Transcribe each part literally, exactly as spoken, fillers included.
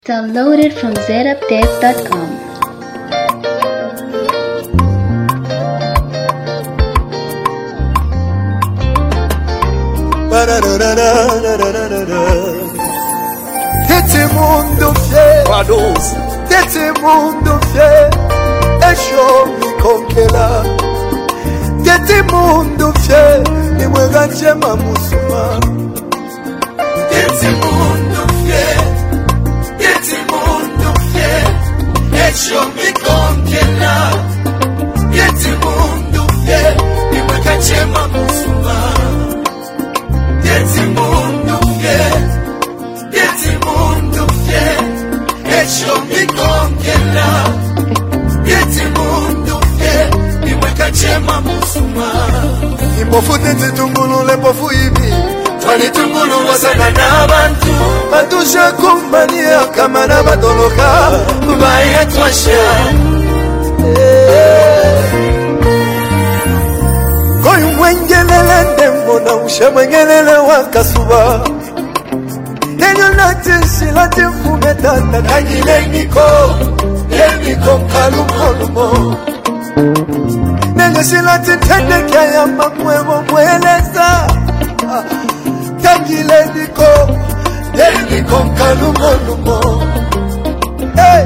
Downloaded from z update dot com. Tete mundo fiel, tete mundo fiel, esho mi konkela. Tete mundo fiel, ni mwega njema musuma. Tete mundo fiel, tete mundo fiel, esho mi konkela. Tete mundo fiel, ni mwega njema musuma. Tete mundo fiel, tete mundo fiel, hecho mi congela. Tete mundo fiel, ni mweka chema musuma. Ipofu tete tungulu le pofu ibi, twani tungulu wasana na bantu. Bantu shakumbania kama na badoloka, kubaya twasha. Koyu mwengelele ndembo na ushe mwengelele wakasuba. Tenyo nati silati fumetana kagile niko, leniko kalumolumo. Nenyo silati tende kaya mamwevo mweleza. Kagile niko, leniko kalumolumo. Hey!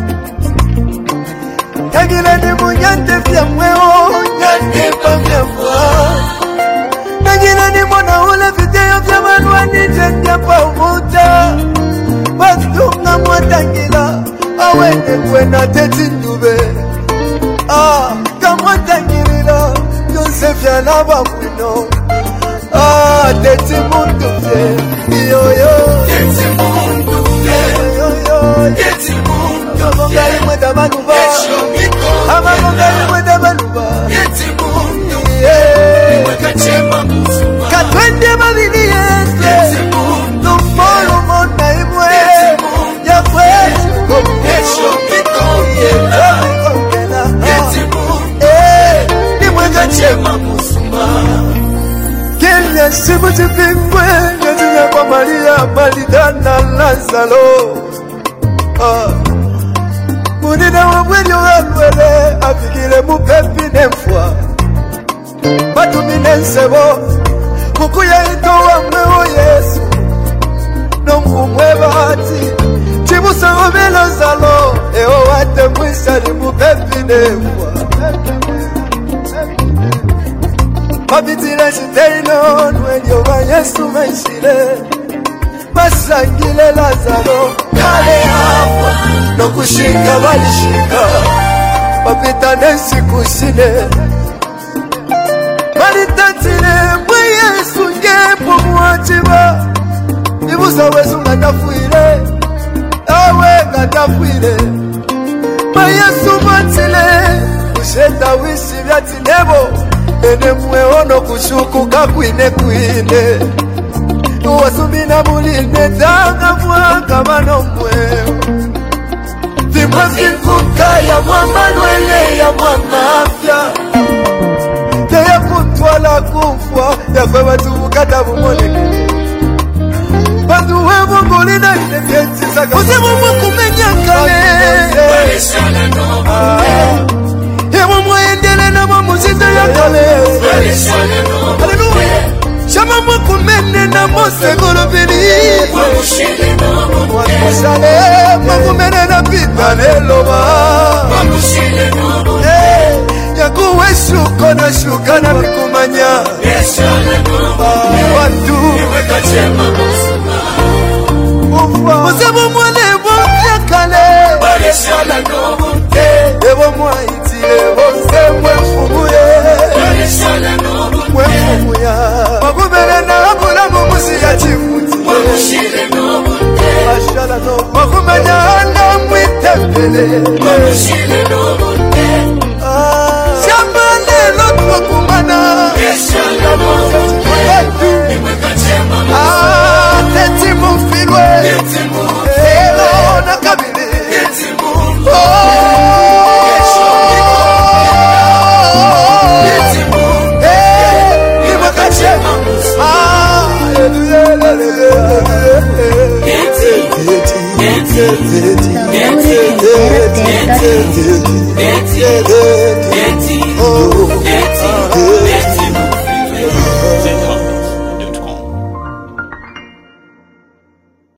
Kagile ni munyante vya mweo, nyante pa vya mwa. Kagile ni mwana ule video vya manwa ni jendia pa umuta. Batunga mwatangila, awene kwena teti ndube. Ah, kamwatangilila, Yosef ya lava mwino. Ah, teti mundu vye, yo yo. Teti mundu vye, yo yo. Teti mundu vye, mweda manuba. Ama mongari mweda manuba. Teti mundu vye, mweka chema musuma. Katwende mabini yese. Teti mundu vye, numbolo mona imwe. Ya kwetu komu. Esho mikongela. Teti mundu vye, ni mweka chema musuma. Kenya shibu chipingwe, nyazinya kwa Maria, Malidana, Lazaro. Ah. Munina wa mweli wa mwele, afikile mupepi nemfwa. Batu minensebo, kukuya ito wa mweo Yesu. Nongu mwebati, chibusa omelo zalo, eo wate mwishari mupepi nemfwa. Mabitire shiteino, nwenyo wa Yesu maishile. Masangile Lazaro, kale hapa, no kushika walishika. Mabita nesi kushine. Malitatile, mwe Yesu ngepo mwachiba. Ibusa wesu ngatafuile, awe ngatafuile. Ma Yesu matile, kushenda wisi vyati nebo. Ene mwe ono kushuku kakwine kwine. Uwasumina muline tanga mwaka mano mweo. Vimwa vinkuka ya mwamba nwele ya mwamba afya. Teya kutwala kufwa ya kwe watu ukata vumoleke. Bandu wevu mulina ine vyeti saka. Use mwa kumenya kale. Walishana no mwende. Ewa mwendele na mwamuziza ya kale. Walishana no mwende. Shama mwakumene na mose golobili. Mwamushile na mwende. Mwamushale mwakumene na pita neloba. Mwamushile na mwende. Yakuwe shuko na shuka na mikumanya. Yeshale na mwende. Watu niweka chema musuma. Ufa Musebo mwale mwafya kale. Walishale na mwende. Ewa mwaitile wose mwefumuye. Walishale na mwende. Mwefumuya Magumene na abula mumusi ya chifuti. Mwamushile na mwende. Ashala no Magumenya anda mwitepele. Mwamushile na mwende. Shamane lotwa kumana. Yeshala na mwende. Nimweka chema musuma. Teti mufilwe. Teti mufilwe. Elo na kabili. Teti mufilwe. Yesho mikongela. Teti mufilwe. Nimweka chema musuma. Hallelujah. Teti. Teti. Downloaded from zera update dot com.